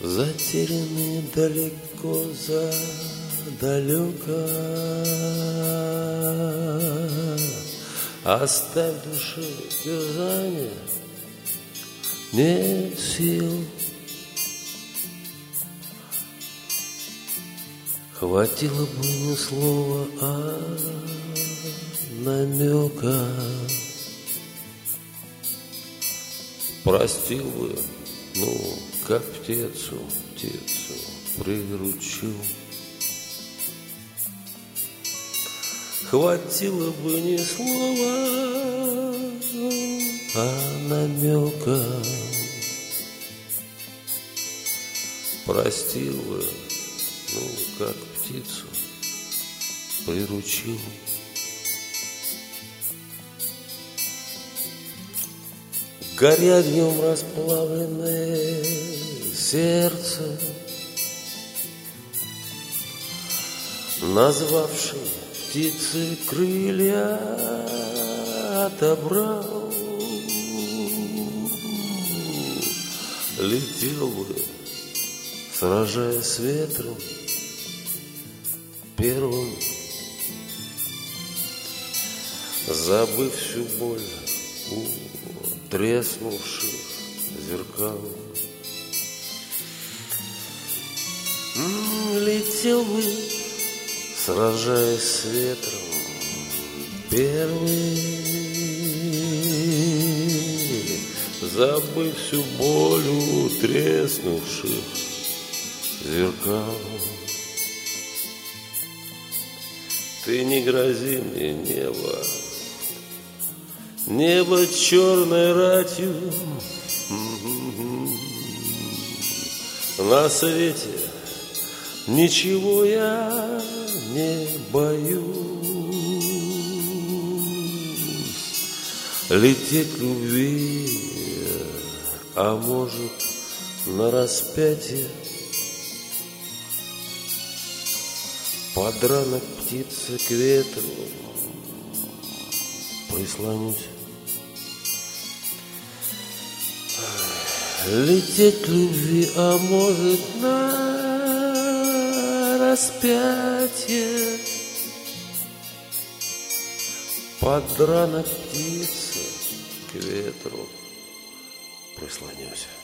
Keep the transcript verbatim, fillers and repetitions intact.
Затерянный далеко за далеко, оставь душе терзание, нет сил. Хватило бы не слова, а намека. Простил бы, ну, как птицу, птицу приручил. Хватило бы не слова, а намека. Простил бы, ну, как птицу приручил. Горя днем расплавленное сердце, назвавший птицы крылья, отобрал. Летел бы, сражаясь с ветром первым, забыв всю боль у треснувших зеркал. Летел бы, сражаясь с ветром первый, забыв всю боль у треснувших зеркал. Ты не грози мне, небо, небо черной ратью. На свете ничего я не боюсь. Лететь любви, а может на распятие, под ранок птицы к ветру прислонюсь. Лететь любви, а может на распятие, под ранок птицы к ветру прислонюсь.